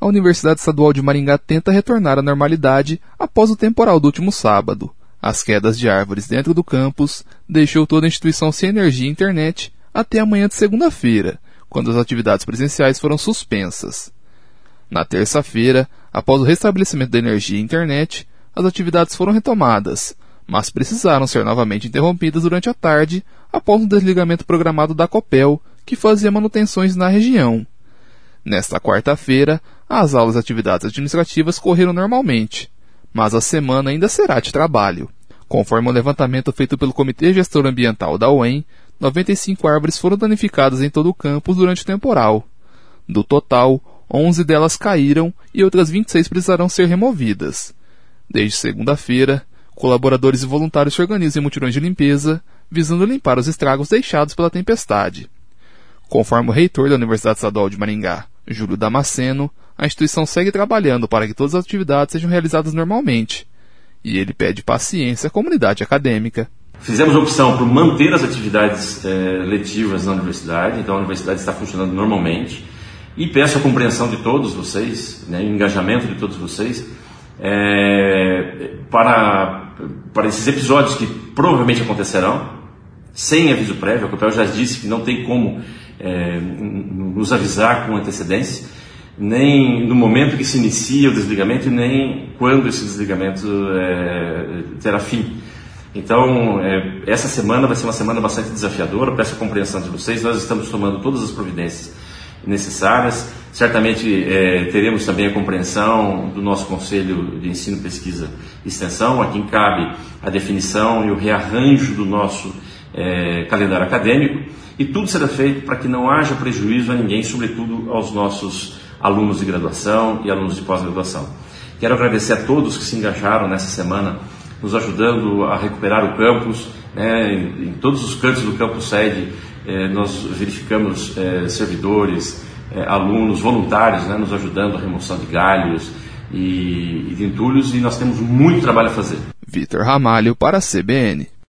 a Universidade Estadual de Maringá tenta retornar à normalidade após o temporal do último sábado. As quedas de árvores dentro do campus deixou toda a instituição sem energia e internet até amanhã de segunda-feira, quando as atividades presenciais foram suspensas. Na terça-feira, após o restabelecimento da energia e internet, as atividades foram retomadas, mas precisaram ser novamente interrompidas durante a tarde após um desligamento programado da Copel, que fazia manutenções na região. Nesta quarta-feira, as aulas e atividades administrativas correram normalmente, mas a semana ainda será de trabalho. Conforme o levantamento feito pelo Comitê Gestor Ambiental da UEM, 95 árvores foram danificadas em todo o campus durante o temporal. Do total, 11 delas caíram e outras 26 precisarão ser removidas. Desde segunda-feira, colaboradores e voluntários se organizam em mutirões de limpeza, visando limpar os estragos deixados pela tempestade. Conforme o reitor da Universidade Estadual de Maringá, Júlio Damasceno, a instituição segue trabalhando para que todas as atividades sejam realizadas normalmente. E ele pede paciência à comunidade acadêmica. Fizemos a opção por manter as atividades letivas na universidade, então a universidade está funcionando normalmente. E peço a compreensão de todos vocês, o engajamento de todos vocês, para esses episódios que provavelmente acontecerão, sem aviso prévio. A Copel já disse que não tem como nos avisar com antecedência, nem no momento que se inicia o desligamento, nem quando esse desligamento terá fim. Então, essa semana vai ser uma semana bastante desafiadora, peço a compreensão de vocês. Nós estamos tomando todas as providências necessárias. Certamente teremos também a compreensão do nosso Conselho de Ensino, Pesquisa e Extensão, a quem cabe a definição e o rearranjo do nosso calendário acadêmico, e tudo será feito para que não haja prejuízo a ninguém, sobretudo aos nossos alunos de graduação e alunos de pós-graduação. Quero agradecer a todos que se engajaram nessa semana, nos ajudando a recuperar o campus, em todos os cantos do campus sede. Nós verificamos servidores, alunos, voluntários, nos ajudando a remoção de galhos e de entulhos, e nós temos muito trabalho a fazer. Vitor Ramalho para a CBN.